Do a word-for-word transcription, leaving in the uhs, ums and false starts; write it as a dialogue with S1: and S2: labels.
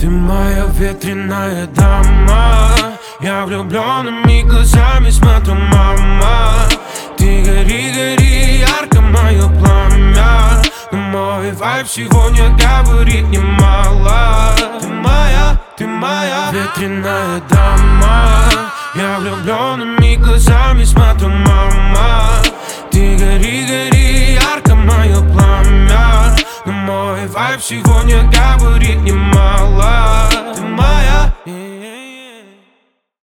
S1: Ты моя ветреная дама, я влюбленными глазами смотрю, мама. Ты гори, гори, ярко мое пламя, но мой вайб сегодня говорит немало. Ты моя, ты моя ветреная дама, я влюбленными глазами смотрю, мама. Ты гори, гори, ярко мое пламя, но мой вайб сегодня говорит немало. Ты моя.